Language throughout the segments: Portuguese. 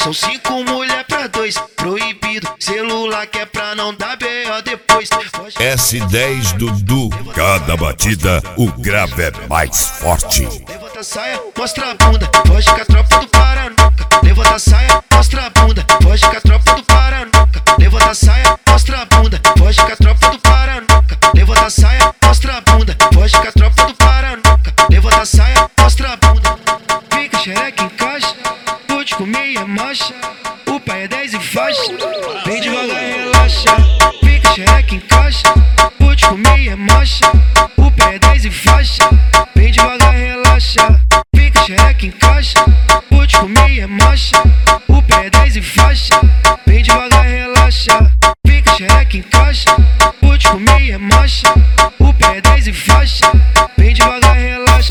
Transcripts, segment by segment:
São 5 mulher pra 2, proibido. Celular que é pra não dar B.O. depois. S10 Dudu, cada batida o grave é mais forte. Levanta a saia, mostra a bunda, foge com a tropa do Paranuca. Levanta a saia, mostra a bunda, foge com a tropa do Paranuca. Levanta a saia, mostra a bunda, foge com a tropa do Paranuca. Levanta a saia, mostra a bunda, foge com a tropa do Paranuca. Levanta a saia, mostra a bunda. Fica xereca em caixa, vou te comer e é marcha. O pai é 10 e faixa, vem devagar e relaxa. Fica xereca em caixa, vou te comer e é marcha. O pai é 10 e faixa, vem devagar e relaxa. Fica xereca em caixa, vou te comer e é marcha. O pé é 10 e faixa, vem devagar e relaxa. Fica xereca em caixa, vou te comer e é marcha. O pé é 10 e faixa, vem devagar e relaxa.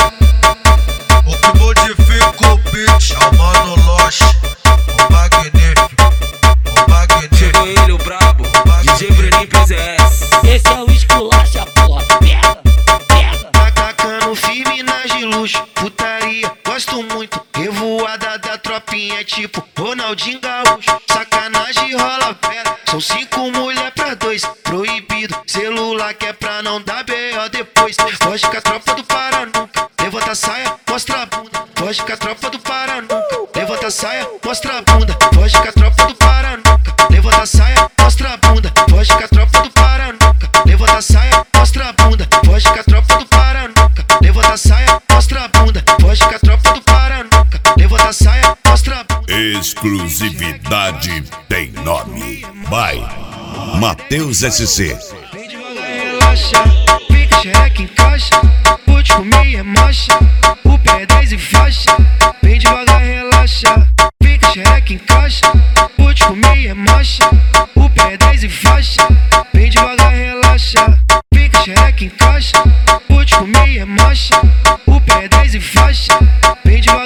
O que modifica o beat é o Mano Loche, o magnífico, o magnífico. Chegou ele, o brabo, DJ Bruninho PZS. Esse é o esculacha, porra, pega, pega. Tacando firme nas de luxo, putaria, gosto muito. Revoada da tropinha, tipo Ronaldinho Gaúcho. Sacanagem rola fera, são 5 mulher pra 2, proibido. Celular que é pra não dar B.O. depois. Foge com a tropa do Paranuca. Levanta a saia, mostra a bunda, foge com a tropa do Paranuca. Levanta a saia, mostra a bunda, foge com a tropa do Paranuca. Levanta a saia, mostra a bunda, foge com a tropa do Paranuca. Levanta a saia, mostra a bunda, foge com a tropa do Paranuca. Levanta a saia, mostra a bunda, foge com a tropa do Paranuca. Levanta a saia, mostra a bunda. Exclusividade tem nome. Vai, Matheus SC. Vem devagar e relaxa, fica xereca em caixa, vou te comer e é marcha. O pé é 10 e faixa, vem devagar e relaxa. Fica xereca em caixa, vou te comer e é marcha. O pé é 10 e faixa, vem devagar e relaxa. Fica xereca em caixa, vou te comer e é marcha. O pé é 10 e faixa, vem devagar.